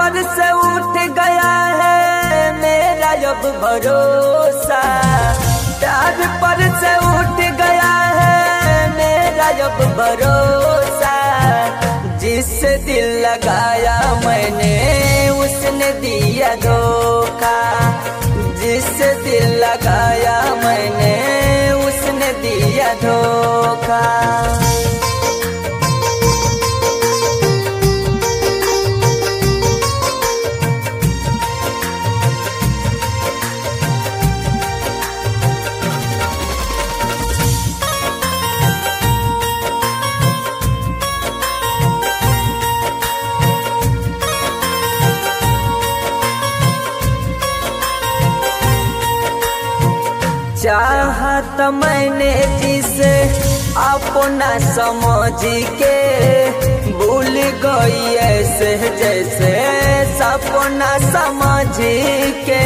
पर से उठ गया है मेरा अब भरोसा, प्यार पर से उठ गया है मेरा अब भरोसा। जिससे दिल लगाया मैंने उसने दिया धोखा, जिससे दिल लगाया मैंने उसने दिया धोखा। चाहत मैंने जिसे अपना समझ के, भूल गई ऐसे जैसे सपना समझ के।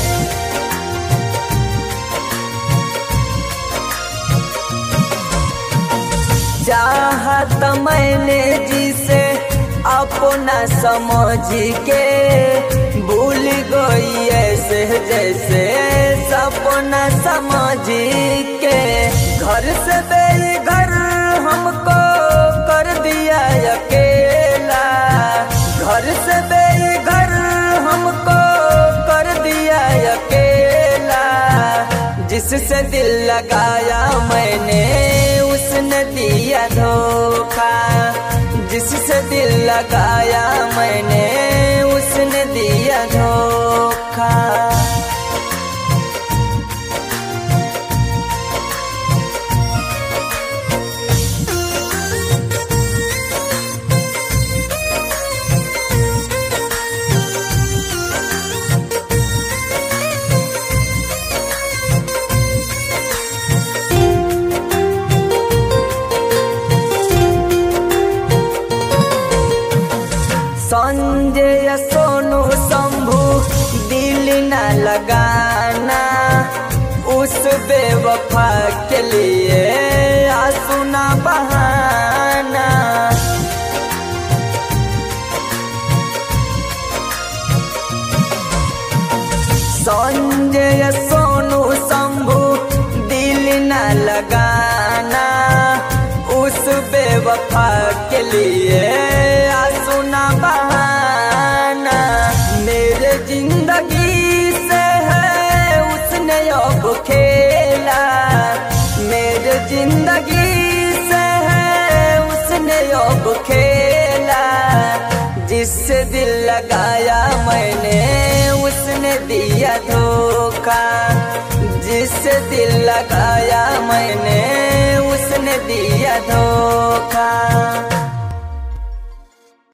चाहत मैंने जिसे अपना समझ के, भूल गई ऐसे जैसे सपना समझ के। घर से बेघर हमको कर दिया अकेला, घर से बेघर हमको कर दिया अकेला। जिससे दिल लगाया मैंने उसने दिया धोखा, जिससे दिल लगाया मैंने उसने दिया धोखा। संजय सोनू शंभू दिल न लगाना, उस बेवफा के लिए आंसू न बहाना। संजय सोनू शंभू दिल न लगाना, उस बेवफा के लिए आंसू न बहाना। मेरे जिंदगी से है उसने अब खेला, मेरे जिंदगी से है उसने अब खेला। जिससे दिल लगाया मैंने उसने दिया धोखा, जिससे दिल लगाया मैंने उसने दिया धोखा।